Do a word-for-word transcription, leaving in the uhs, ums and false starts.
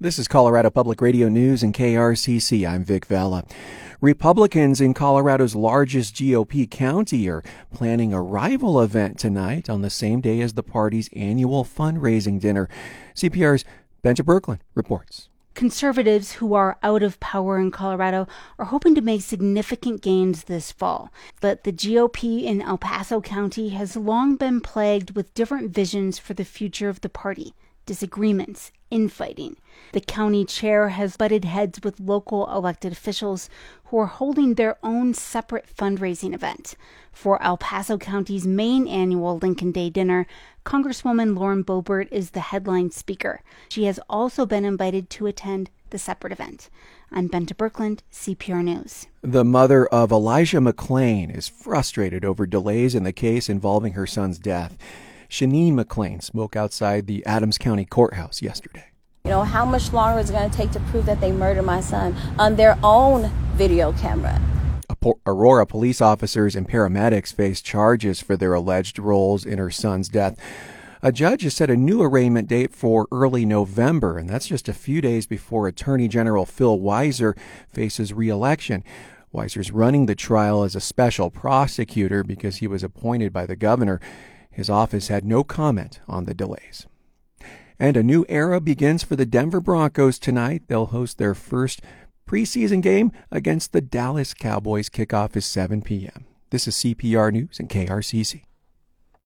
This is Colorado Public Radio News and K R C C. I'm Vic Vela. Republicans in Colorado's largest G O P county are planning a rival event tonight on the same day as the party's annual fundraising dinner. C P R's Bente Birkeland reports. Conservatives who are out of power in Colorado are hoping to make significant gains this fall. But the G O P in El Paso County has long been plagued with different visions for the future of the party, disagreements, infighting. The county chair has butted heads with local elected officials who are holding their own separate fundraising event. For El Paso County's main annual Lincoln Day dinner, Congresswoman Lauren Boebert is the headline speaker. She has also been invited to attend the separate event. I'm Bente Birkeland, C P R News. The mother of Elijah McClain is frustrated over delays in the case involving her son's death. Shanine McClain spoke outside the Adams County Courthouse yesterday. You know, how much longer is it going to take to prove that they murdered my son on their own video camera? Aurora police officers and paramedics face charges for their alleged roles in her son's death. A judge has set a new arraignment date for early November, and that's just a few days before Attorney General Phil Weiser faces re-election. Weiser's running the trial as a special prosecutor because he was appointed by the governor. His office had no comment on the delays. And a new era begins for the Denver Broncos tonight. They'll host their first preseason game against the Dallas Cowboys. Kickoff is seven p.m. This is C P R News and K R C C.